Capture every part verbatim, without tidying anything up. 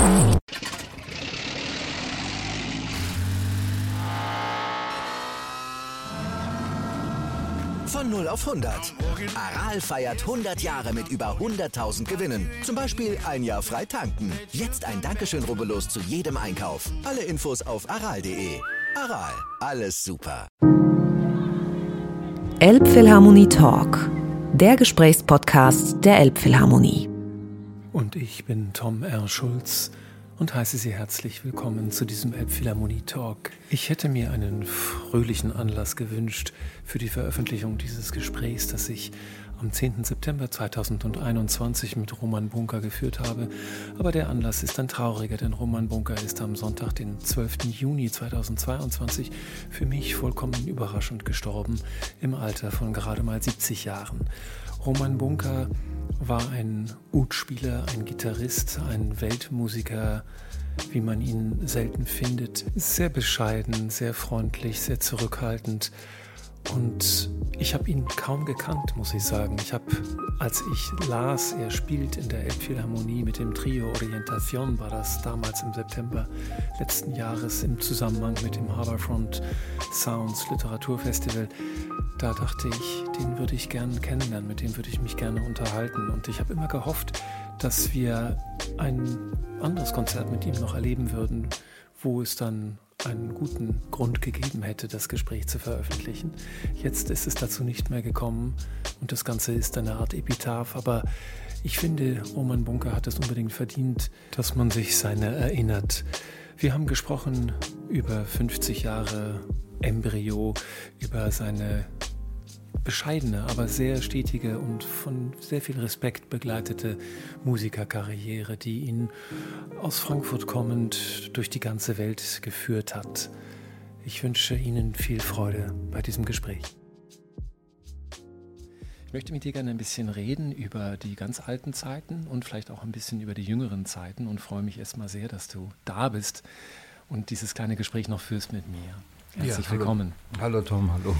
Von null auf hundert. Aral feiert hundert Jahre mit über hunderttausend Gewinnen. Zum Beispiel ein Jahr frei tanken. Jetzt ein Dankeschön, rubbellos zu jedem Einkauf. Alle Infos auf aral punkt de. Aral, alles super. Elbphilharmonie Talk, der Gesprächspodcast der Elbphilharmonie. Und ich bin Tom R. Schulz und heiße Sie herzlich willkommen zu diesem Elbphilharmonie Talk. Ich hätte mir einen fröhlichen Anlass gewünscht für die Veröffentlichung dieses Gesprächs, das ich am zehnten September zweitausendeinundzwanzig mit Roman Bunka geführt habe. Aber der Anlass ist ein trauriger, denn Roman Bunka ist am Sonntag, den zwölften Juni zweitausendzweiundzwanzig, für mich vollkommen überraschend gestorben, im Alter von gerade mal siebzig Jahren. Roman Bunka war ein Ud-Spieler, ein Gitarrist, ein Weltmusiker, wie man ihn selten findet. Sehr bescheiden, sehr freundlich, sehr zurückhaltend. Und ich habe ihn kaum gekannt, muss ich sagen. Ich habe, als ich las, er spielt in der Elbphilharmonie mit dem Trio Orientation, war das damals im September letzten Jahres im Zusammenhang mit dem Harbourfront Sounds Literaturfestival. Da dachte ich, den würde ich gerne kennenlernen, mit dem würde ich mich gerne unterhalten. Und ich habe immer gehofft, dass wir ein anderes Konzert mit ihm noch erleben würden, wo es dann einen guten Grund gegeben hätte, das Gespräch zu veröffentlichen. Jetzt ist es dazu nicht mehr gekommen und das Ganze ist eine Art Epitaph, aber ich finde, Roman Bunka hat es unbedingt verdient, dass man sich seiner erinnert. Wir haben gesprochen über fünfzig Jahre Embryo, über seine bescheidene, aber sehr stetige und von sehr viel Respekt begleitete Musikerkarriere, die ihn aus Frankfurt kommend durch die ganze Welt geführt hat. Ich wünsche Ihnen viel Freude bei diesem Gespräch. Ich möchte mit dir gerne ein bisschen reden über die ganz alten Zeiten und vielleicht auch ein bisschen über die jüngeren Zeiten und freue mich erstmal sehr, dass du da bist und dieses kleine Gespräch noch führst mit mir. Herzlich ja, hallo. willkommen. Hallo Tom, hallo.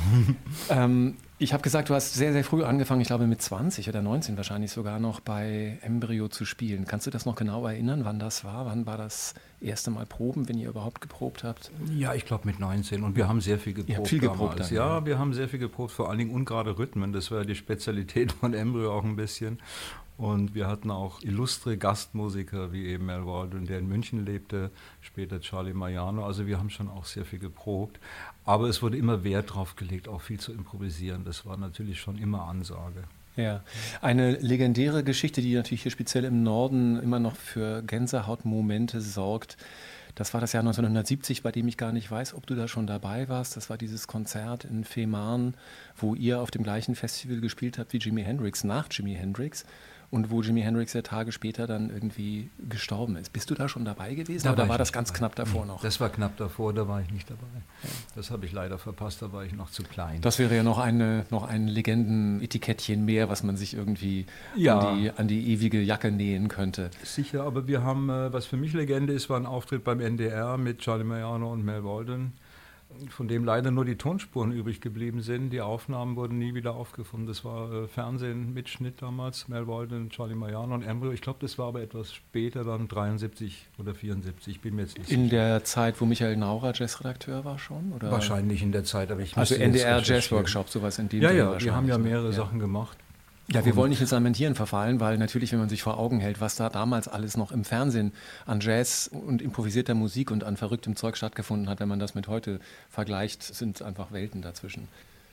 ähm, ich habe gesagt, du hast sehr, sehr früh angefangen, ich glaube mit zwanzig oder neunzehn wahrscheinlich sogar noch bei Embryo zu spielen. Kannst du das noch genau erinnern, wann das war? Wann war das erste Mal Proben, wenn ihr überhaupt geprobt habt? Ja, ich glaube mit neunzehn und wir haben sehr viel geprobt. Ihr habt viel geprobt damals. dann, ja, ja, wir haben sehr viel geprobt, vor allen Dingen ungerade Rhythmen. Das war ja die Spezialität von Embryo auch ein bisschen. Und wir hatten auch illustre Gastmusiker wie eben Mel Walden, der in München lebte, später Charlie Mariano. Also wir haben schon auch sehr viel geprobt. Aber es wurde immer Wert drauf gelegt, auch viel zu improvisieren. Das war natürlich schon immer Ansage. Ja, eine legendäre Geschichte, die natürlich hier speziell im Norden immer noch für Gänsehautmomente sorgt. Das war das Jahr neunzehnhundertsiebzig, bei dem ich gar nicht weiß, ob du da schon dabei warst. Das war dieses Konzert in Fehmarn, wo ihr auf dem gleichen Festival gespielt habt wie Jimi Hendrix, nach Jimi Hendrix. Und wo Jimi Hendrix ja Tage später dann irgendwie gestorben ist. Bist du da schon dabei gewesen Da oder war, war das dabei. ganz knapp davor noch? Das war knapp davor, da war ich nicht dabei. Ja. Das habe ich leider verpasst, da war ich noch zu klein. Das wäre ja noch, eine, noch ein Legendenetikettchen mehr, was man sich irgendwie ja. an, die, an die ewige Jacke nähen könnte. Sicher, aber wir haben, was für mich Legende ist, war ein Auftritt beim N D R mit Charlie Mariano und Mel Walden, von dem leider nur die Tonspuren übrig geblieben sind. Die Aufnahmen wurden nie wieder aufgefunden. Das war äh, Fernsehen-Mitschnitt damals, Mel Walden, Charlie Mariano und Embryo. Ich glaube, das war aber etwas später, dann dreiundsiebzig oder vierundsiebzig, bin mir jetzt nicht In sicher. der Zeit, wo Michael Naurer Jazzredakteur war schon? Oder? Wahrscheinlich in der Zeit, aber ich Also müsste N D R jetzt Jazz Workshop, sowas in dem Ja, Dreh ja, wir haben ja ne? mehrere ja. Sachen gemacht. Ja, wir wollen nicht ins Lamentieren verfallen, weil natürlich, wenn man sich vor Augen hält, was da damals alles noch im Fernsehen an Jazz und improvisierter Musik und an verrücktem Zeug stattgefunden hat, wenn man das mit heute vergleicht, sind einfach Welten dazwischen.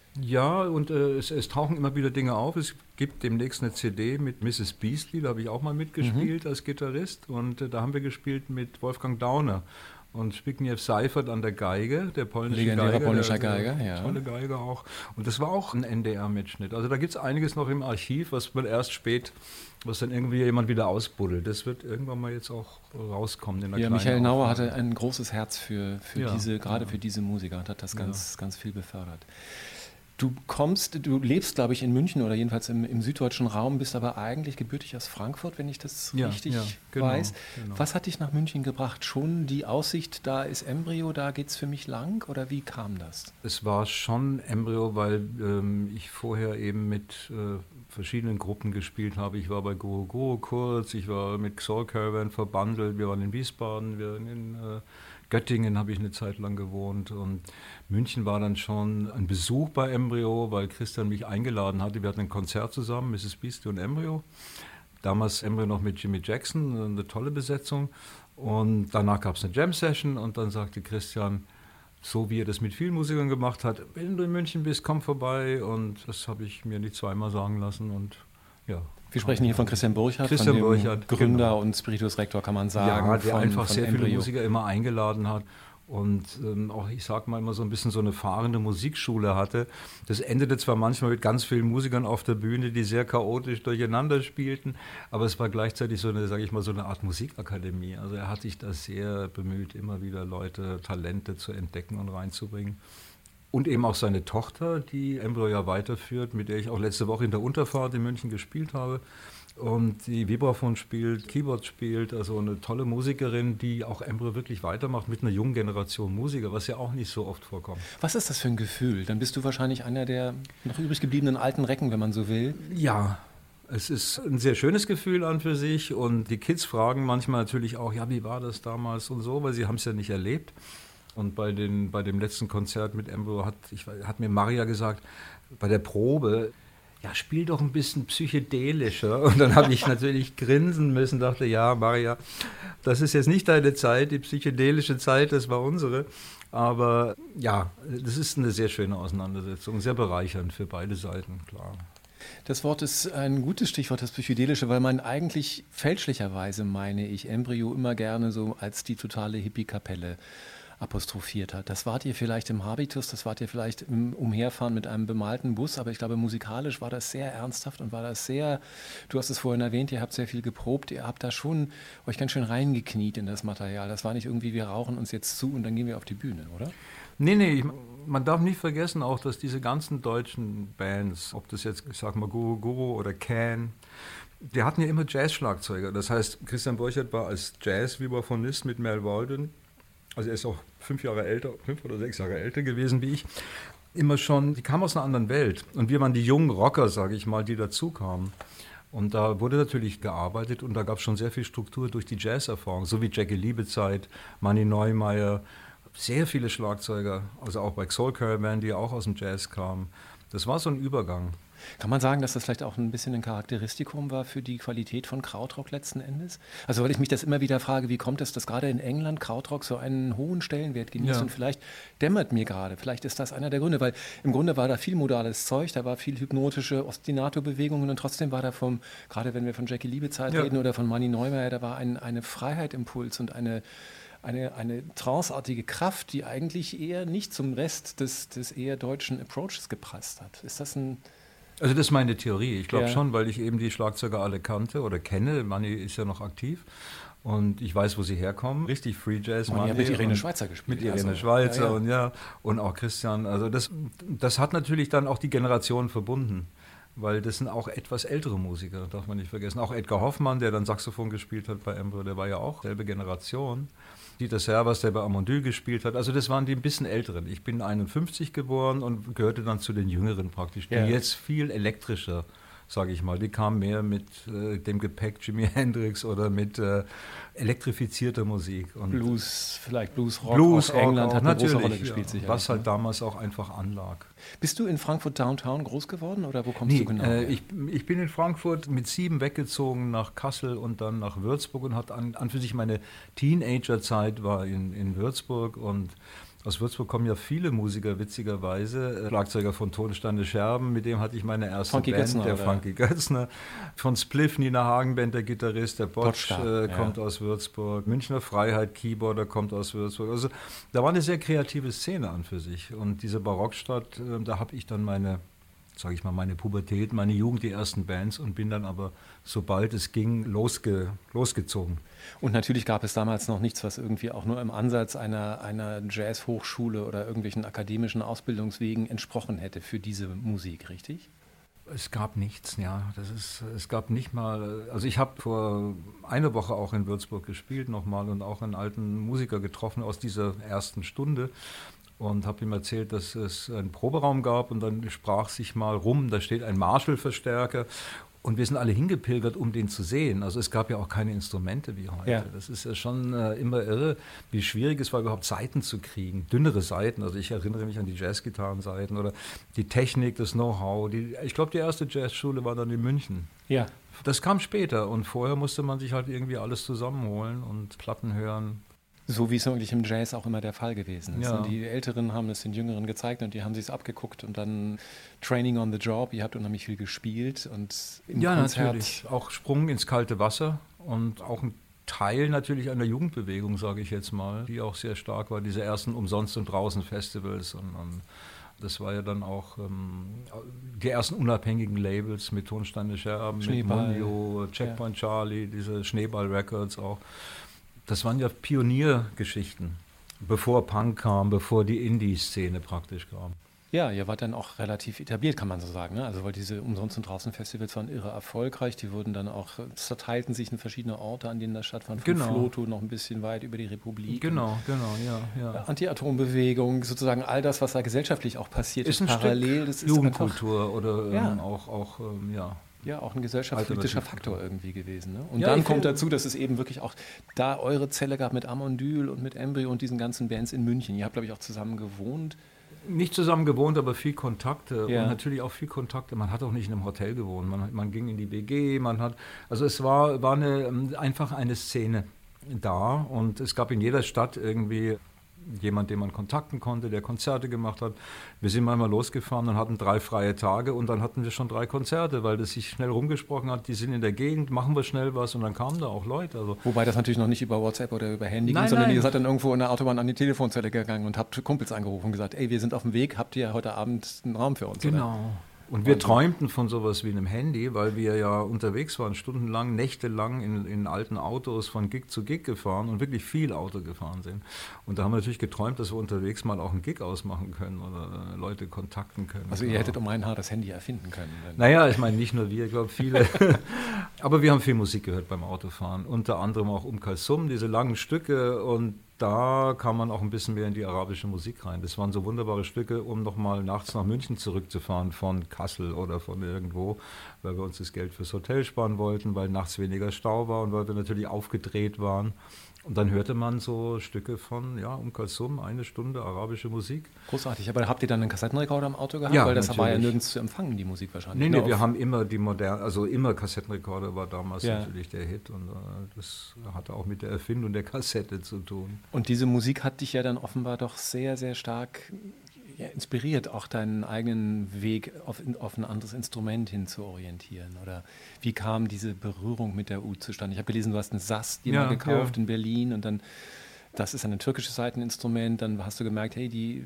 Ja, und äh, es, es tauchen immer wieder Dinge auf. Es gibt demnächst eine C D mit Misses Beastly, da habe ich auch mal mitgespielt mhm. als Gitarrist. Und äh, da haben wir gespielt mit Wolfgang Dauner und Zbigniew Seifert an der Geige, der polnische Legendärer Geiger. polnischer der, Geiger, ja. Tolle Geiger auch. Und das war auch ein N D R-Mitschnitt. Also da gibt es einiges noch im Archiv, was man erst spät, was dann irgendwie jemand wieder ausbuddelt. Das wird irgendwann mal jetzt auch rauskommen. In der ja, Michael Nauer Auflage. hatte ein großes Herz für, für ja, diese, gerade ja. für diese Musiker und hat das ganz, ja. ganz viel befördert. Du kommst, du lebst, glaube ich, in München oder jedenfalls im, im süddeutschen Raum, bist aber eigentlich gebürtig aus Frankfurt, wenn ich das ja, richtig ja, genau, weiß. Genau. Was hat dich nach München gebracht? Schon die Aussicht, da ist Embryo, da geht es für mich lang? Oder wie kam das? Es war schon Embryo, weil ähm, ich vorher eben mit äh, verschiedenen Gruppen gespielt habe. Ich war bei Guru Guru kurz, ich war mit Soul Caravan verbandelt, wir waren in Wiesbaden, wir waren in äh, Göttingen habe ich eine Zeit lang gewohnt und München war dann schon ein Besuch bei Embryo, weil Christian mich eingeladen hatte. Wir hatten ein Konzert zusammen, Misses Beastie und Embryo. Damals Embryo noch mit Jimmy Jackson, eine tolle Besetzung. Und danach gab es eine Jam-Session und dann sagte Christian, so wie er das mit vielen Musikern gemacht hat, wenn du in München bist, komm vorbei. Und das habe ich mir nicht zweimal sagen lassen und ja. Wir sprechen hier von Christian Burchardt, Christian von dem Burchardt, Gründer genau. und Spiritus Rector, kann man sagen. Ja, der von, einfach von sehr Embryo. viele Musiker immer eingeladen hat und ähm, auch, ich sag mal, immer so ein bisschen so eine fahrende Musikschule hatte. Das endete zwar manchmal mit ganz vielen Musikern auf der Bühne, die sehr chaotisch durcheinander spielten, aber es war gleichzeitig so eine, sage ich mal, so eine Art Musikakademie. Also er hat sich da sehr bemüht, immer wieder Leute, Talente zu entdecken und reinzubringen. Und eben auch seine Tochter, die Embryo ja weiterführt, mit der ich auch letzte Woche in der Unterfahrt in München gespielt habe. Und die Vibraphon spielt, Keyboard spielt, also eine tolle Musikerin, die auch Embryo wirklich weitermacht mit einer jungen Generation Musiker, was ja auch nicht so oft vorkommt. Was ist das für ein Gefühl? Dann bist du wahrscheinlich einer der noch übrig gebliebenen alten Recken, wenn man so will. Ja, es ist ein sehr schönes Gefühl an für sich und die Kids fragen manchmal natürlich auch, ja, wie war das damals und so, weil sie haben es ja nicht erlebt. Und bei, den, bei dem letzten Konzert mit Embryo hat, ich, hat mir Maria gesagt, bei der Probe, ja, spiel doch ein bisschen psychedelischer. Und dann habe ich natürlich grinsen müssen, dachte, ja, Maria, das ist jetzt nicht deine Zeit, die psychedelische Zeit, das war unsere. Aber ja, das ist eine sehr schöne Auseinandersetzung, sehr bereichernd für beide Seiten, klar. Das Wort ist ein gutes Stichwort, das Psychedelische, weil man eigentlich fälschlicherweise, meine ich, Embryo immer gerne so als die totale Hippie-Kapelle apostrophiert hat. Das wart ihr vielleicht im Habitus, das wart ihr vielleicht im Umherfahren mit einem bemalten Bus, aber ich glaube, musikalisch war das sehr ernsthaft und war das sehr, du hast es vorhin erwähnt, ihr habt sehr viel geprobt, ihr habt da schon euch ganz schön reingekniet in das Material. Das war nicht irgendwie, wir rauchen uns jetzt zu und dann gehen wir auf die Bühne, oder? Nee, nee, man darf nicht vergessen auch, dass diese ganzen deutschen Bands, ob das jetzt, ich sag mal, Guru Guru oder Can, die hatten ja immer Jazz-Schlagzeuger. Das heißt, Christian Burchardt war als Jazz-Vibraphonist mit Mel Walden, also er ist auch fünf Jahre älter, fünf oder sechs Jahre älter gewesen wie ich, immer schon, die kamen aus einer anderen Welt. Und wir waren die jungen Rocker, sage ich mal, die dazu kamen. Und da wurde natürlich gearbeitet und da gab es schon sehr viel Struktur durch die Jazz-Erfahrung, so wie Jackie Liebezeit, Manny Neumeier, sehr viele Schlagzeuger, also auch bei Soul Caravan, die auch aus dem Jazz kamen. Das war so ein Übergang. Kann man sagen, dass das vielleicht auch ein bisschen ein Charakteristikum war für die Qualität von Krautrock letzten Endes? Also weil ich mich das immer wieder frage, wie kommt es, dass gerade in England Krautrock so einen hohen Stellenwert genießt Ja. und vielleicht dämmert mir gerade, vielleicht ist das einer der Gründe, weil im Grunde war da viel modales Zeug, da war viel hypnotische Ostinato-Bewegungen und trotzdem war da vom, gerade wenn wir von Jackie Liebezeit Ja. reden oder von Manny Neumeier, da war ein, eine Freiheit im Puls und eine Eine, eine tranceartige Kraft, die eigentlich eher nicht zum Rest des, des eher deutschen Approaches gepasst hat. Ist das ein... Also das ist meine Theorie. Ich glaube Ja. schon, weil ich eben die Schlagzeuger alle kannte oder kenne. Manny ist ja noch aktiv und ich weiß, wo sie herkommen. Richtig Free Jazz. Manny hat mit Irene und Schweizer gespielt. Mit Irene also. Schweizer Ja, ja. und ja und auch Christian. Also das, das hat natürlich dann auch die Generation verbunden. Weil das sind auch etwas ältere Musiker, darf man nicht vergessen. Auch Edgar Hoffmann, der dann Saxophon gespielt hat bei Embryo, der war ja auch selbe Generation. Dieter Servas, der bei Amondyl gespielt hat. Also das waren die ein bisschen älteren. Ich bin einundfünfzig geboren und gehörte dann zu den Jüngeren praktisch, die Ja. jetzt viel elektrischer, sage ich mal. Die kamen mehr mit äh, dem Gepäck Jimi Hendrix oder mit äh, elektrifizierter Musik. Und Blues, vielleicht Blues, Rock Blues, aus England auch, hat eine große natürlich, Rolle gespielt, ja, sicherlich. was halt ne? damals auch einfach anlag. Bist du in Frankfurt Downtown groß geworden oder wo kommst Nee, du genau? äh, her? ich, ich bin in Frankfurt mit sieben weggezogen nach Kassel und dann nach Würzburg und hat an, an für sich meine Teenagerzeit war in, in Würzburg und aus Würzburg kommen ja viele Musiker, witzigerweise. Schlagzeuger von Tonsteine Scherben, mit dem hatte ich meine erste Frankie Band, Götzner, der oder? Frankie Götzner. Von Spliff, Nina Hagenband, der Gitarrist, der Botsch Botsch, äh, ja. kommt aus Würzburg. Münchner Freiheit, Keyboarder, kommt aus Würzburg. Also da war eine sehr kreative Szene an für sich. Und diese Barockstadt, äh, da habe ich dann meine sage ich mal, meine Pubertät, meine Jugend, die ersten Bands und bin dann aber, sobald es ging, losge, losgezogen. Und natürlich gab es damals noch nichts, was irgendwie auch nur im Ansatz einer, einer Jazz-Hochschule oder irgendwelchen akademischen Ausbildungswegen entsprochen hätte für diese Musik, richtig? Es gab nichts, ja. Das ist, es gab nicht mal, also ich habe vor einer Woche auch in Würzburg gespielt nochmal und auch einen alten Musiker getroffen aus dieser ersten Stunde und habe ihm erzählt, dass es einen Proberaum gab und dann sprach sich mal rum, da steht ein Marshall-Verstärker und wir sind alle hingepilgert, um den zu sehen. Also es gab ja auch keine Instrumente wie heute. Ja. Das ist ja schon äh, immer irre, wie schwierig es war, überhaupt Saiten zu kriegen. Dünnere Saiten, also ich erinnere mich an die Jazzgitarrensaiten oder die Technik, das Know-how. Die, ich glaube, die erste Jazzschule war dann in München. Ja. Das kam später und vorher musste man sich halt irgendwie alles zusammenholen und Platten hören. So wie es eigentlich im Jazz auch immer der Fall gewesen ist. Ja. Die Älteren haben es den Jüngeren gezeigt und die haben sich es abgeguckt und dann Training on the Job. Ihr habt unheimlich viel gespielt und im ja, Konzert. Natürlich. Auch Sprung ins kalte Wasser und auch ein Teil natürlich einer Jugendbewegung, sage ich jetzt mal, die auch sehr stark war, diese ersten Umsonst- und Draußen-Festivals und, und das war ja dann auch ähm, die ersten unabhängigen Labels mit Tonsteine Scherben, mit Mondio, Checkpoint ja. Charlie, diese Schneeball-Records auch. Das waren ja Pioniergeschichten, bevor Punk kam, bevor die Indie-Szene praktisch kam. Ja, ihr wart dann auch relativ etabliert, kann man so sagen. Ne? Also weil diese Umsonst- und Draußen-Festivals waren irre erfolgreich. Die wurden dann auch, zerteilten sich in verschiedene Orte, an denen das stattfand. Von genau. Floto noch ein bisschen weit über die Republik. Genau, genau, ja. ja. Anti-Atom-Bewegung, sozusagen all das, was da gesellschaftlich auch passiert ist, ist ein parallel. Stück das ist Jugendkultur einfach, oder ähm, ja. auch, auch ähm, ja. Ja, auch ein gesellschaftspolitischer Faktor irgendwie gewesen. Ne? Und ja, dann kommt dazu, dass es eben wirklich auch da eure Zelle gab mit Amondyl und mit Embryo und diesen ganzen Bands in München. Ihr habt, glaube ich, auch zusammen gewohnt. Nicht zusammen gewohnt, aber viel Kontakte ja. und natürlich auch viel Kontakte. Man hat auch nicht in einem Hotel gewohnt, man, man ging in die W G, man hat, also es war, war eine, einfach eine Szene da und es gab in jeder Stadt irgendwie jemand, den man kontakten konnte, der Konzerte gemacht hat. Wir sind manchmal losgefahren und hatten drei freie Tage und dann hatten wir schon drei Konzerte, weil das sich schnell rumgesprochen hat, die sind in der Gegend, machen wir schnell was und dann kamen da auch Leute. Also Wobei das natürlich noch nicht über WhatsApp oder über Handy nein, ging, sondern nein. ihr seid dann irgendwo in der Autobahn an die Telefonzelle gegangen und habt Kumpels angerufen und gesagt, ey, wir sind auf dem Weg, habt ihr heute Abend einen Raum für uns? Genau. Oder? Und wir träumten von sowas wie einem Handy, weil wir ja unterwegs waren, stundenlang, nächtelang in, in alten Autos von Gig zu Gig gefahren und wirklich viel Auto gefahren sind. Und da haben wir natürlich geträumt, dass wir unterwegs mal auch einen Gig ausmachen können oder Leute kontakten können. Also ihr hättet um ein Haar das Handy erfinden können. Naja, ich meine nicht nur wir, ich glaube viele. Aber wir haben viel Musik gehört beim Autofahren, unter anderem auch Um Kalsum, diese langen Stücke und da kam man auch ein bisschen mehr in die arabische Musik rein. Das waren so wunderbare Stücke, um nochmal nachts nach München zurückzufahren von Kassel oder von irgendwo, weil wir uns das Geld fürs Hotel sparen wollten, weil nachts weniger Stau war und weil wir natürlich aufgedreht waren. Und dann hörte man so Stücke von, ja, Um Kalsum, eine Stunde arabische Musik. Großartig, aber habt ihr dann einen Kassettenrekorder im Auto gehabt? Ja, weil das natürlich. war ja nirgends zu empfangen, die Musik wahrscheinlich. Nee, nee, wir haben immer die modernen, also immer Kassettenrekorder war damals ja. natürlich der Hit und äh, das hatte auch mit der Erfindung der Kassette zu tun. Und diese Musik hat dich ja dann offenbar doch sehr, sehr stark ja, inspiriert, auch deinen eigenen Weg auf, auf ein anderes Instrument hin zu orientieren? Oder wie kam diese Berührung mit der Oud zustande? Ich habe gelesen, du hast einen Sass dir ja, mal gekauft ja. in Berlin und dann, das ist ein türkisches Saiteninstrument, dann hast du gemerkt, hey, die,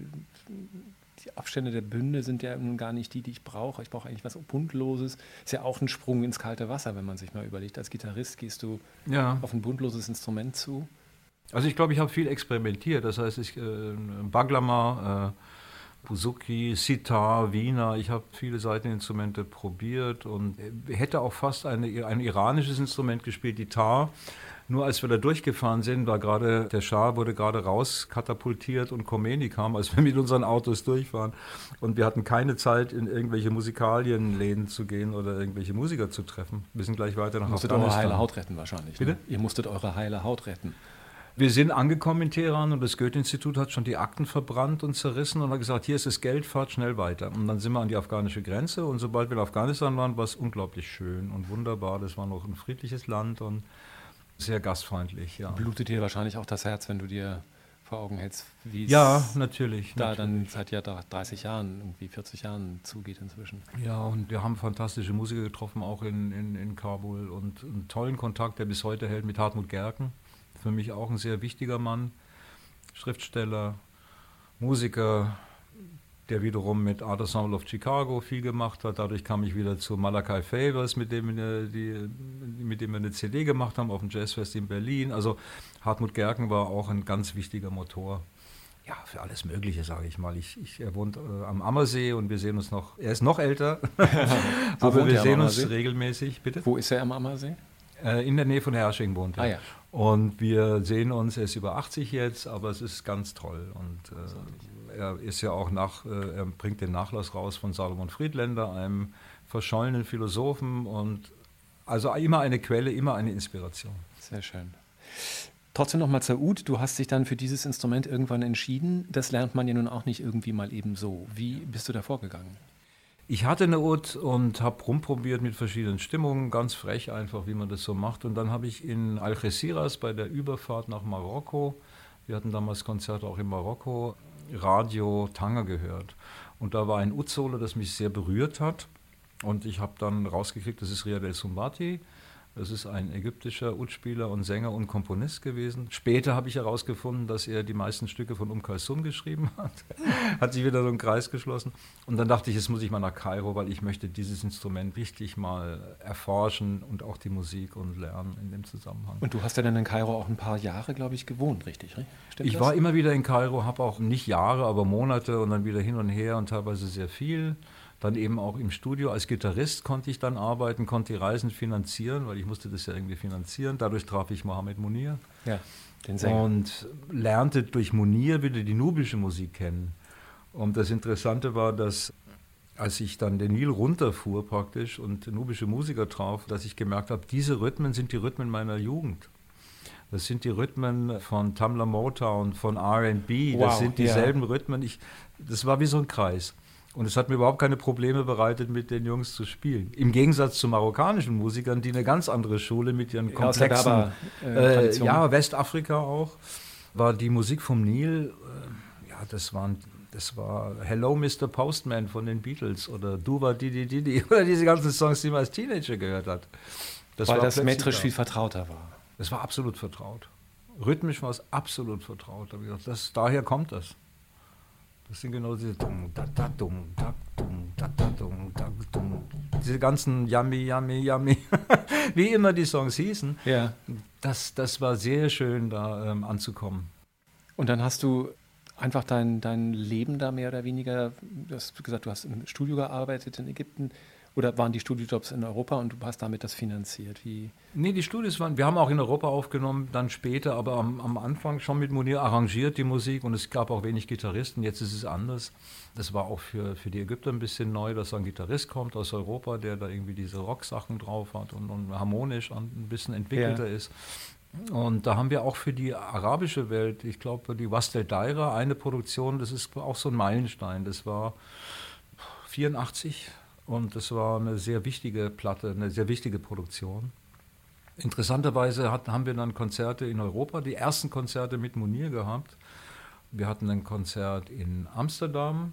die Abstände der Bünde sind ja nun gar nicht die, die ich brauche. Ich brauche eigentlich was Bundloses. Ist ja auch ein Sprung ins kalte Wasser, wenn man sich mal überlegt. Als Gitarrist gehst du ja. auf ein bundloses Instrument zu. Also ich glaube, ich habe viel experimentiert. Das heißt, ich, äh, Baglama, äh, Buzuki, Sitar, Wiener, ich habe viele Saiteninstrumente probiert und hätte auch fast eine, ein iranisches Instrument gespielt, die Tar. Nur als wir da durchgefahren sind, war gerade der Schah wurde gerade rauskatapultiert und Khomeini kam, als wir mit unseren Autos durchfahren. Und wir hatten keine Zeit, in irgendwelche Musikalienläden zu gehen oder irgendwelche Musiker zu treffen. Wir sind gleich weiter nach Ihr musstet Afghanistan. eure heile Haut retten wahrscheinlich. Bitte? Ne? Ihr musstet eure heile Haut retten. Wir sind angekommen in Teheran und das Goethe-Institut hat schon die Akten verbrannt und zerrissen und hat gesagt, hier ist das Geld, fahrt schnell weiter. Und dann sind wir an die afghanische Grenze und sobald wir in Afghanistan waren, war es unglaublich schön und wunderbar. Das war noch ein friedliches Land und sehr gastfreundlich. Ja. Blutet dir wahrscheinlich auch das Herz, wenn du dir vor Augen hältst, wie es ja, natürlich, da natürlich. dann seit ja dreißig Jahren, irgendwie vierzig Jahren zugeht inzwischen. Ja, und wir haben fantastische Musiker getroffen, auch in, in, in Kabul und einen tollen Kontakt, der bis heute hält, mit Hartmut Gerken. Für mich auch ein sehr wichtiger Mann, Schriftsteller, Musiker, der wiederum mit Art Ensemble of Chicago viel gemacht hat. Dadurch kam ich wieder zu Malachi Favors, mit dem, wir die, mit dem wir eine C D gemacht haben auf dem Jazzfest in Berlin. Also Hartmut Gerken war auch ein ganz wichtiger Motor. Ja, für alles Mögliche, sage ich mal. Ich, ich, er wohnt äh, am Ammersee und wir sehen uns noch, er ist noch älter, aber wir sehen uns regelmäßig. Bitte? Wo ist er am Ammersee? Äh, in der Nähe von Herrsching wohnt er. Ah, ja. Und wir sehen uns, er ist über achtzig jetzt, aber es ist ganz toll. Und äh, er ist ja auch nach, äh, er bringt den Nachlass raus von Salomon Friedländer, einem verschollenen Philosophen. Und also immer eine Quelle, immer eine Inspiration. Sehr schön. Trotzdem nochmal zur Oud. Du hast dich dann für dieses Instrument irgendwann entschieden. Das lernt man ja nun auch nicht irgendwie mal eben so. Wie bist du da vorgegangen? Ich hatte eine Oud und habe rumprobiert mit verschiedenen Stimmungen, ganz frech einfach, wie man das so macht. Und dann habe ich in Algeciras bei der Überfahrt nach Marokko, wir hatten damals Konzerte auch in Marokko, Radio Tanger gehört. Und da war ein Oud-Solo, das mich sehr berührt hat. Und ich habe dann rausgekriegt, das ist Riyad El Soumbati. Das ist ein ägyptischer Oud-Spieler und Sänger und Komponist gewesen. Später habe ich herausgefunden, dass er die meisten Stücke von Kulthum geschrieben hat. Hat sich wieder so ein Kreis geschlossen. Und dann dachte ich, jetzt muss ich mal nach Kairo, weil ich möchte dieses Instrument richtig mal erforschen und auch die Musik und lernen in dem Zusammenhang. Und du hast ja dann in Kairo auch ein paar Jahre, glaube ich, gewohnt, richtig? Stimmt ich das? war immer wieder in Kairo, habe auch nicht Jahre, aber Monate und dann wieder hin und her und teilweise sehr viel. Dann eben auch im Studio. Als Gitarrist konnte ich dann arbeiten, konnte die Reisen finanzieren, weil ich musste das ja irgendwie finanzieren. Dadurch traf ich Mohamed Munir. Ja, den Sänger. Und lernte durch Munir wieder die nubische Musik kennen. Und das Interessante war, dass als ich dann den Nil runterfuhr praktisch und nubische Musiker traf, dass ich gemerkt habe, diese Rhythmen sind die Rhythmen meiner Jugend. Das sind die Rhythmen von Tamla Motown, von R and B. Das wow, sind dieselben ja. Rhythmen. Ich, das war wie so ein Kreis. Und es hat mir überhaupt keine Probleme bereitet, mit den Jungs zu spielen. Im Gegensatz zu marokkanischen Musikern, die eine ganz andere Schule mit ihren komplexen, ja, äh, äh, ja Westafrika auch, war die Musik vom Nil, äh, ja, das, waren, das war Hello Mister Postman von den Beatles oder Duva Didi Didi oder diese ganzen Songs, die man als Teenager gehört hat. Das Weil das metrisch viel vertrauter war. Es war absolut vertraut. Rhythmisch war es absolut vertraut. Da habe ich gedacht, das, daher kommt das. Das sind genau diese diese ganzen Yummy, Yummy, Yummy, wie immer die Songs hießen. Ja. Das, das war sehr schön, da ähm, anzukommen. Und dann hast du einfach dein, dein Leben da mehr oder weniger, du hast gesagt, du hast im Studio gearbeitet in Ägypten. Oder waren die Studiojobs in Europa und du hast damit das finanziert? Wie? Nee, die Studios waren, wir haben auch in Europa aufgenommen, dann später, aber am, am Anfang schon mit Munir arrangiert die Musik und es gab auch wenig Gitarristen, jetzt ist es anders. Das war auch für, für die Ägypter ein bisschen neu, dass ein Gitarrist kommt aus Europa, der da irgendwie diese Rocksachen drauf hat und, und harmonisch ein bisschen entwickelter ja. ist. Und da haben wir auch für die arabische Welt, ich glaube, die Wastel Daira, eine Produktion, das ist auch so ein Meilenstein, das war vierundachtzig. Und das war eine sehr wichtige Platte, eine sehr wichtige Produktion. Interessanterweise hat, haben wir dann Konzerte in Europa, die ersten Konzerte mit Munir gehabt. Wir hatten ein Konzert in Amsterdam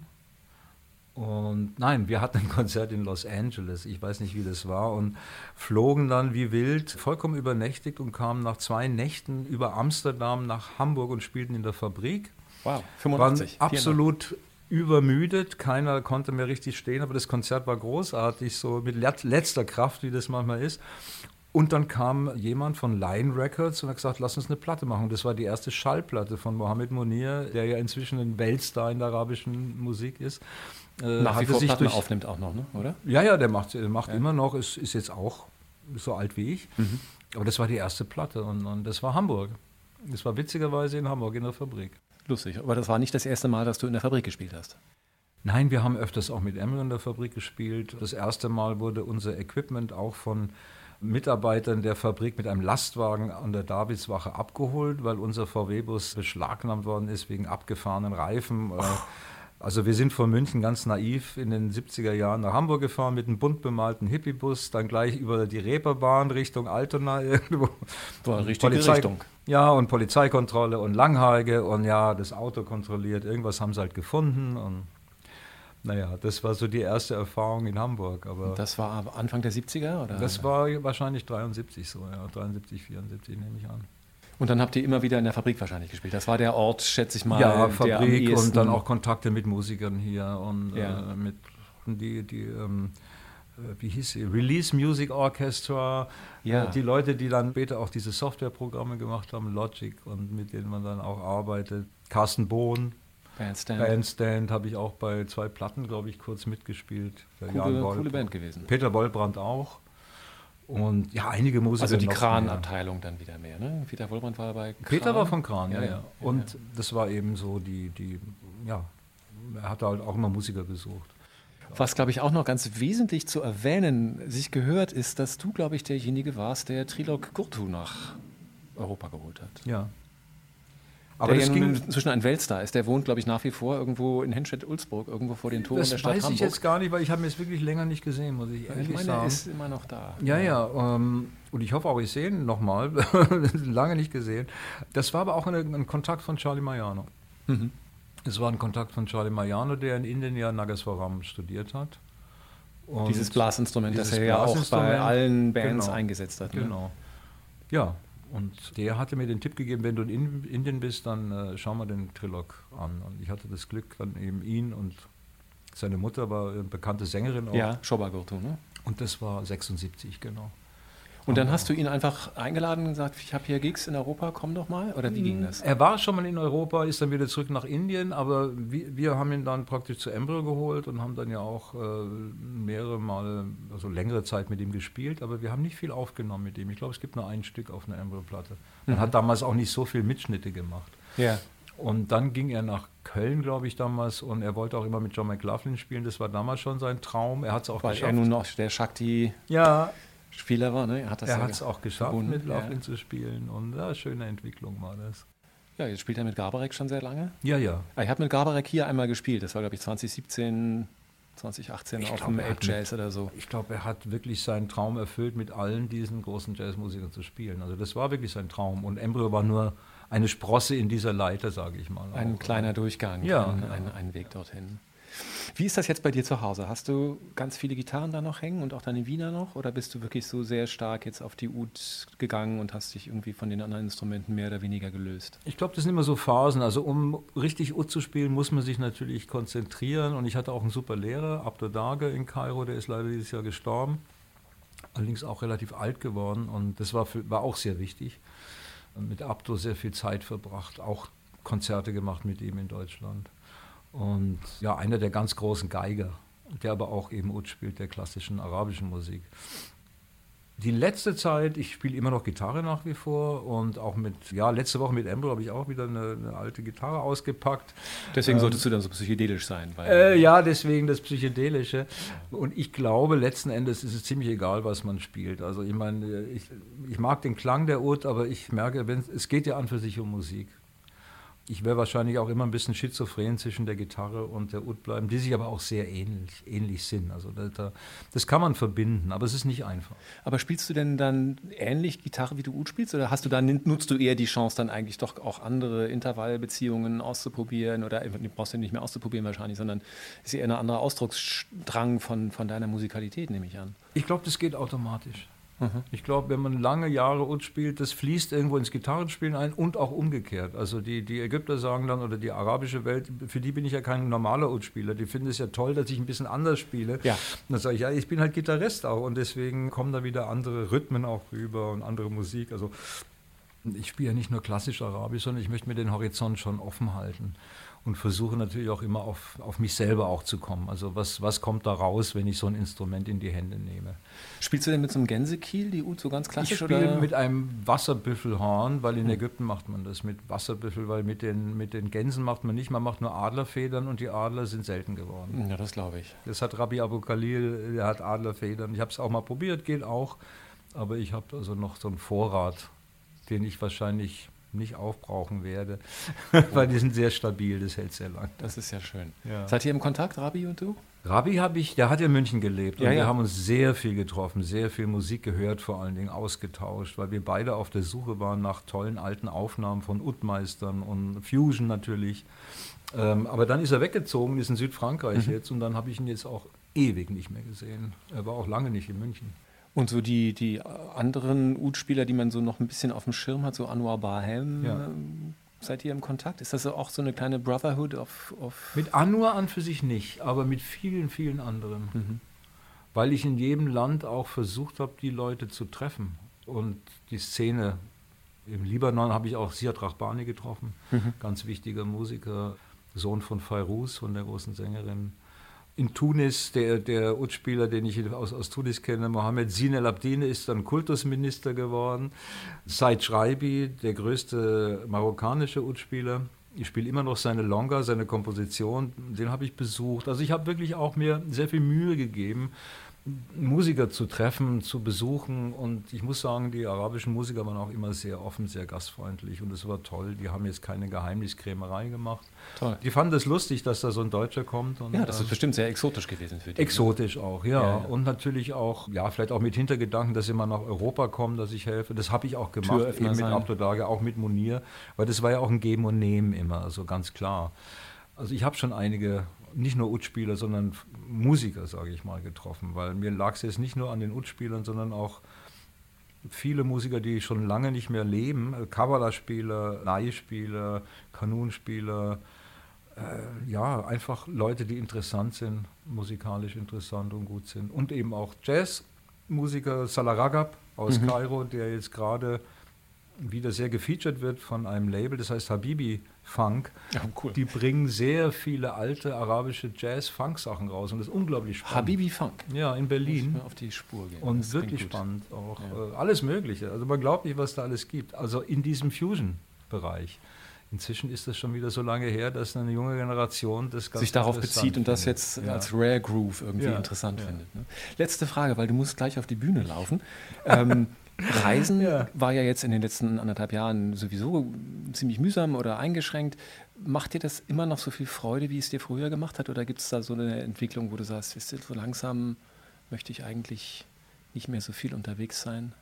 und nein, wir hatten ein Konzert in Los Angeles, ich weiß nicht, wie das war, und flogen dann wie wild, vollkommen übernächtigt und kamen nach zwei Nächten über Amsterdam nach Hamburg und spielten in der Fabrik. Wow, fünfundachtzig. Waren absolut übermüdet, keiner konnte mehr richtig stehen, aber das Konzert war großartig, so mit letzter Kraft, wie das manchmal ist. Und dann kam jemand von Lion Records und hat gesagt, lass uns eine Platte machen. Das war die erste Schallplatte von Mohamed Munir, der ja inzwischen ein Weltstar in der arabischen Musik ist. Äh, Nach wie vor Platten durch, aufnimmt auch noch, ne? Oder? Ja, ja, der macht, der macht ja. immer noch, ist, ist jetzt auch so alt wie ich. Mhm. Aber das war die erste Platte und, und das war Hamburg. Das war witzigerweise in Hamburg in der Fabrik. Lustig, aber das war nicht das erste Mal, dass du in der Fabrik gespielt hast. Nein, wir haben öfters auch mit Emil in der Fabrik gespielt. Das erste Mal wurde unser Equipment auch von Mitarbeitern der Fabrik mit einem Lastwagen an der Davidswache abgeholt, weil unser V W-Bus beschlagnahmt worden ist wegen abgefahrenen Reifen. Oh. Also wir sind von München ganz naiv in den siebziger Jahren nach Hamburg gefahren mit einem bunt bemalten Hippie-Bus, dann gleich über die Reeperbahn Richtung Altona irgendwo. War eine richtige Polizei- Richtung. Ja, und Polizeikontrolle und Langhaige und ja, das Auto kontrolliert. Irgendwas haben sie halt gefunden und naja, das war so die erste Erfahrung in Hamburg. Aber das war Anfang der siebziger? Oder? Das war wahrscheinlich dreiundsiebzig so, ja, dreiundsiebzig, vierundsiebzig nehme ich an. Und dann habt ihr immer wieder in der Fabrik wahrscheinlich gespielt. Das war der Ort, schätze ich mal. Ja, der Fabrik am und dann auch Kontakte mit Musikern hier und ja. äh, mit die, die ähm, wie hieß sie? Release Music Orchestra. Ja. Äh, die Leute, die dann später auch diese Softwareprogramme gemacht haben, Logic und mit denen man dann auch arbeitet. Carsten Bohn. Bandstand. Bandstand habe ich auch bei zwei Platten, glaube ich, kurz mitgespielt. Coole, coole Band gewesen. Peter Wollbrand auch. Und ja, einige Musiker. Also die noch Kran-Abteilung dann wieder mehr, ne? Peter Wollbrand war bei Kran. Peter war von Kran, ja, ja. ja. ja. Und ja. das war eben so die, die, ja, er hat halt auch immer Musiker gesucht. Was, glaube ich, auch noch ganz wesentlich zu erwähnen sich gehört, ist, dass du, glaube ich, derjenige warst, der Trilok Gurtu nach Europa geholt hat. Ja. Aber der das ging inzwischen ein Weltstar ist. Der wohnt, glaube ich, nach wie vor irgendwo in Henstedt-Ulzburg, irgendwo vor den Toren der Stadt Hamburg. Das weiß ich jetzt gar nicht, weil ich habe ihn jetzt wirklich länger nicht gesehen, muss ich ehrlich ich meine, sagen. Er ist immer noch da. Ja, ja. Ähm, und ich hoffe auch, ich sehe ihn nochmal. Lange nicht gesehen. Das war aber auch eine, ein Kontakt von Charlie Mariano. Mhm. Es war ein Kontakt von Charlie Mariano, der in Indien ja Nagaswaram studiert hat. Und dieses Blasinstrument, dieses das er ja auch bei allen Bands genau. eingesetzt hat. Ne? Genau. Ja. Und der hatte mir den Tipp gegeben, wenn du in Indien bist, dann äh, schau mal den Trilok an. Und ich hatte das Glück, dann eben ihn und seine Mutter war eine bekannte Sängerin auch. Ja, Shobha Gurtu, ne? Und das war sechsundsiebzig, genau. Und dann hast du ihn einfach eingeladen und gesagt, ich habe hier Gigs in Europa, komm doch mal? Oder wie ging das? Er war schon mal in Europa, ist dann wieder zurück nach Indien, aber wir, wir haben ihn dann praktisch zu Embryo geholt und haben dann ja auch äh, mehrere Male, also längere Zeit mit ihm gespielt, aber wir haben nicht viel aufgenommen mit ihm. Ich glaube, es gibt nur ein Stück auf einer Embryo-Platte. Man mhm. hat damals auch nicht so viel Mitschnitte gemacht. Ja. Und dann ging er nach Köln, glaube ich, damals, und er wollte auch immer mit John McLaughlin spielen. Das war damals schon sein Traum. Er hat es auch Weil geschafft. Weil er nun noch der Shakti... Ja. Spieler war, ne? Er hat es ja auch geschafft, verbunden. mit Laughlin ja. zu spielen und ja, schöne Entwicklung war das. Ja, jetzt spielt er mit Garbarek schon sehr lange. Ja, ja. Ich habe mit Garbarek hier einmal gespielt, das war glaube ich zwanzig siebzehn, zwanzig achtzehn ich auf glaub, dem Ape Jazz oder so. Ich glaube, er hat wirklich seinen Traum erfüllt, mit allen diesen großen Jazzmusikern zu spielen. Also das war wirklich sein Traum und Embryo war nur eine Sprosse in dieser Leiter, sage ich mal. Ein auch. kleiner Durchgang, ja, ein, ja. Ein, ein Weg dorthin. Wie ist das jetzt bei dir zu Hause? Hast du ganz viele Gitarren da noch hängen und auch deine Wiener noch? Oder bist du wirklich so sehr stark jetzt auf die Ud gegangen und hast dich irgendwie von den anderen Instrumenten mehr oder weniger gelöst? Ich glaube, das sind immer so Phasen. Also um richtig Ud zu spielen, muss man sich natürlich konzentrieren. Und ich hatte auch einen super Lehrer, Abdo Dage in Kairo, der ist leider dieses Jahr gestorben. Allerdings auch relativ alt geworden und das war, für, war auch sehr wichtig. Mit Abdo sehr viel Zeit verbracht, auch Konzerte gemacht mit ihm in Deutschland. Und ja, einer der ganz großen Geiger, der aber auch eben Ud spielt, der klassischen arabischen Musik. Die letzte Zeit, ich spiele immer noch Gitarre nach wie vor und auch mit, ja, letzte Woche mit Embryo habe ich auch wieder eine, eine alte Gitarre ausgepackt. Deswegen ähm, solltest du dann so psychedelisch sein. Weil äh, ja, deswegen das Psychedelische. Und ich glaube, letzten Endes ist es ziemlich egal, was man spielt. Also ich meine, ich, ich mag den Klang der Ud, aber ich merke, wenn, es geht ja an für sich um Musik. Ich werde wahrscheinlich auch immer ein bisschen schizophren zwischen der Gitarre und der Ud bleiben, die sich aber auch sehr ähnlich, ähnlich sind. Also das, das kann man verbinden, aber es ist nicht einfach. Aber spielst du denn dann ähnlich Gitarre, wie du Ud spielst? Oder hast du dann, nutzt du eher die Chance, dann eigentlich doch auch andere Intervallbeziehungen auszuprobieren? Oder du brauchst du nicht mehr auszuprobieren wahrscheinlich, sondern ist eher ein anderer Ausdrucksdrang von, von deiner Musikalität, nehme ich an. Ich glaube, das geht automatisch. Ich glaube, wenn man lange Jahre Ud spielt, das fließt irgendwo ins Gitarrenspielen ein und auch umgekehrt. Also die, die Ägypter sagen dann, oder die arabische Welt, für die bin ich ja kein normaler Ud-Spieler. Die finden es ja toll, dass ich ein bisschen anders spiele. Ja. Und dann sage ich, ja, ich bin halt Gitarrist auch und deswegen kommen da wieder andere Rhythmen auch rüber und andere Musik. Also ich spiele ja nicht nur klassisch arabisch, sondern ich möchte mir den Horizont schon offen halten. Und versuche natürlich auch immer auf, auf mich selber auch zu kommen. Also was, was kommt da raus, wenn ich so ein Instrument in die Hände nehme? Spielst du denn mit so einem Gänsekiel, die Ud, so ganz klassisch? Ich spiele oder? mit einem Wasserbüffelhorn, weil in Ägypten macht man das mit Wasserbüffel, weil mit den, mit den Gänsen macht man nicht, man macht nur Adlerfedern und die Adler sind selten geworden. Ja, das glaube ich. Das hat Rabbi Abu Khalil, der hat Adlerfedern. Ich habe es auch mal probiert, geht auch, aber ich habe also noch so einen Vorrat, den ich wahrscheinlich nicht aufbrauchen werde, weil die sind sehr stabil, das hält sehr lang. Das ist ja schön. Ja. Seid ihr im Kontakt, Rabbi und du? Rabbi habe ich, der hat in München gelebt und ja, wir ja. haben uns sehr viel getroffen, sehr viel Musik gehört, vor allen Dingen ausgetauscht, weil wir beide auf der Suche waren nach tollen alten Aufnahmen von Ud-Meistern und Fusion natürlich. Ähm, aber dann ist er weggezogen, ist in Südfrankreich mhm. jetzt und dann habe ich ihn jetzt auch ewig nicht mehr gesehen. Er war auch lange nicht in München. Und so die, die anderen Ud-Spieler, die man so noch ein bisschen auf dem Schirm hat, so Anwar Bahem, Ja. ähm, seid ihr im Kontakt? Ist das auch so eine kleine Brotherhood auf... auf Mit Anwar an für sich nicht, aber mit vielen, vielen anderen. Mhm. Weil ich in jedem Land auch versucht habe, die Leute zu treffen. Und die Szene, im Libanon habe ich auch Ziad Rahbani getroffen, Mhm. ganz wichtiger Musiker, Sohn von Fairuz, von der großen Sängerin. In Tunis, der, der Ud-Spieler, den ich aus, aus Tunis kenne, Mohamed Zine El Abdine, ist dann Kultusminister geworden. Said Schreibi, der größte marokkanische Ud-Spieler. Ich spiele immer noch seine Longa, seine Komposition, den habe ich besucht. Also ich habe wirklich auch mir sehr viel Mühe gegeben, Musiker zu treffen, zu besuchen, und ich muss sagen, die arabischen Musiker waren auch immer sehr offen, sehr gastfreundlich, und es war toll. Die haben jetzt keine Geheimniskrämerei gemacht. Toll. Die fanden es lustig, dass da so ein Deutscher kommt. Und, Ja, das ist äh, bestimmt sehr exotisch gewesen für die. exotisch auch, ja. Ja, ja. Und natürlich auch, ja, vielleicht auch mit Hintergedanken, dass sie mal nach Europa kommen, dass ich helfe. Das habe ich auch gemacht, Türöffner eben mit sein. Abdodage, auch mit Munir, weil das war ja auch ein Geben und Nehmen immer, also ganz klar. Also ich habe schon einige, nicht nur Ud-Spieler, sondern Musiker, sage ich mal, getroffen, weil mir lag es jetzt nicht nur an den Ud-Spielern, sondern auch viele Musiker, die schon lange nicht mehr leben, Kabbalah-Spieler, Nai-Spieler, Kanun-Spieler, äh, ja, einfach Leute, die interessant sind, musikalisch interessant und gut sind. Und eben auch Jazzmusiker, Salah Ragab aus Mhm. Kairo, der jetzt gerade wieder sehr gefeatured wird von einem Label, das heißt Habibi Funk. Ja, cool. Die bringen sehr viele alte arabische Jazz-Funk-Sachen raus und das ist unglaublich spannend. Habibi Funk. Ja, in Muss Berlin. mir auf die Spur gehen. Und Das wirklich klingt gut. spannend auch. Ja. Äh, alles Mögliche. Also man glaubt nicht, was da alles gibt. Also in diesem Fusion-Bereich. Inzwischen ist das schon wieder so lange her, dass eine junge Generation das ganz Sich darauf interessant bezieht und das findet. jetzt Ja. als Rare Groove irgendwie Ja, interessant ja. findet. Ne? Letzte Frage, weil du musst gleich auf die Bühne laufen. Ähm, Reisen Ja. war ja jetzt in den letzten anderthalb Jahren sowieso ziemlich mühsam oder eingeschränkt. Macht dir das immer noch so viel Freude, wie es dir früher gemacht hat? Oder gibt es da so eine Entwicklung, wo du sagst, wisst ihr, so langsam möchte ich eigentlich nicht mehr so viel unterwegs sein?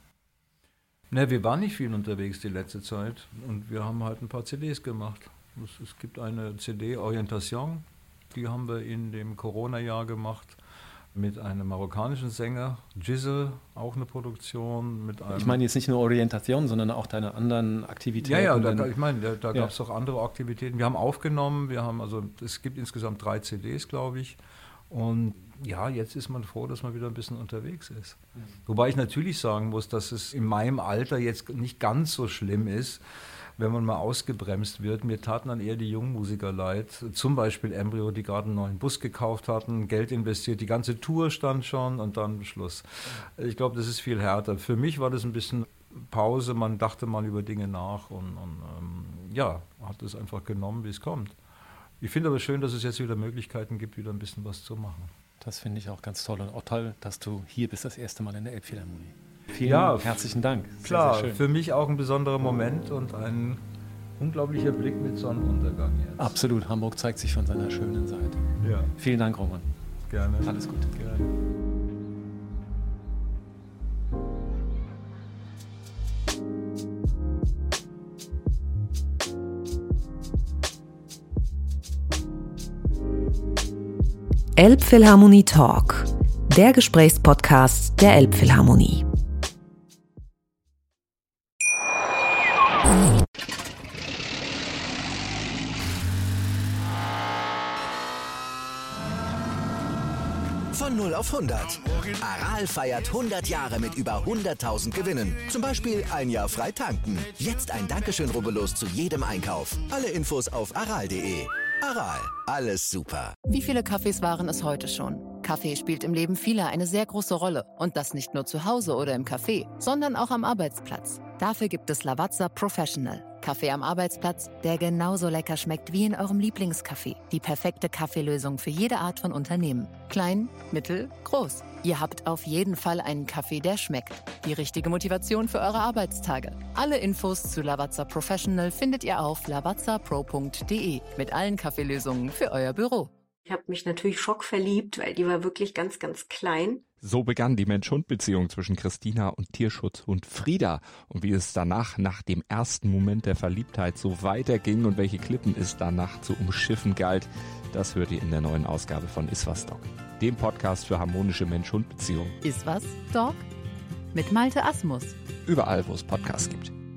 Ne, wir waren nicht viel unterwegs die letzte Zeit und wir haben halt ein paar C Ds gemacht. Es, es gibt eine C D, Orientation, die haben wir in dem Corona-Jahr gemacht mit einem marokkanischen Sänger, Jizzle, auch eine Produktion mit einem... Ich meine jetzt nicht nur Orientation, sondern auch deine anderen Aktivitäten. Ja, ja, da, denn- ich meine, da, da Ja. gab es auch andere Aktivitäten. Wir haben aufgenommen, wir haben, also es gibt insgesamt drei C Ds, glaube ich. Und ja, jetzt ist man froh, dass man wieder ein bisschen unterwegs ist. Wobei ich natürlich sagen muss, dass es in meinem Alter jetzt nicht ganz so schlimm ist, wenn man mal ausgebremst wird. Mir taten dann eher die jungen Musiker leid. Zum Beispiel Embryo, die gerade einen neuen Bus gekauft hatten, Geld investiert, die ganze Tour stand schon und dann Schluss. Ich glaube, das ist viel härter. Für mich war das ein bisschen Pause, man dachte mal über Dinge nach und, und ähm, ja, hat es einfach genommen, wie es kommt. Ich finde aber schön, dass es jetzt wieder Möglichkeiten gibt, wieder ein bisschen was zu machen. Das finde ich auch ganz toll und auch toll, dass du hier bist, das erste Mal in der Elbphilharmonie. Vielen Ja, herzlichen Dank. Klar, sehr, sehr schön. für mich auch ein besonderer Moment und ein unglaublicher Blick mit Sonnenuntergang jetzt. Absolut, Hamburg zeigt sich von seiner schönen Seite. Ja, Vielen Dank, Roman. gerne. Alles Gute. Gerne. Elbphilharmonie Talk, der Gesprächspodcast der Elbphilharmonie. Von null auf hundert. Aral feiert hundert Jahre mit über hunderttausend Gewinnen. Zum Beispiel ein Jahr frei tanken. Jetzt ein Dankeschön, rubbellos zu jedem Einkauf. Alle Infos auf aral punkt de. Aral, alles super. Wie viele Kaffees waren es heute schon? Kaffee spielt im Leben vieler eine sehr große Rolle. Und das nicht nur zu Hause oder im Café, sondern auch am Arbeitsplatz. Dafür gibt es Lavazza Professional. Kaffee am Arbeitsplatz, der genauso lecker schmeckt wie in eurem Lieblingscafé. Die perfekte Kaffeelösung für jede Art von Unternehmen. Klein, mittel, groß. Ihr habt auf jeden Fall einen Kaffee, der schmeckt. Die richtige Motivation für eure Arbeitstage. Alle Infos zu Lavazza Professional findet ihr auf lavazza pro punkt de mit allen Kaffeelösungen für euer Büro. Ich habe mich natürlich schockverliebt, weil die war wirklich ganz, ganz klein. So begann die Mensch-Hund-Beziehung zwischen Christina und Tierschutzhund Frieda. Und wie es danach, nach dem ersten Moment der Verliebtheit, so weiterging und welche Klippen es danach zu umschiffen galt, das hört ihr in der neuen Ausgabe von Iswas Dog, dem Podcast für harmonische Mensch-Hund-Beziehungen. Ist was, Dog? mit Malte Asmus. Überall, wo es Podcasts gibt.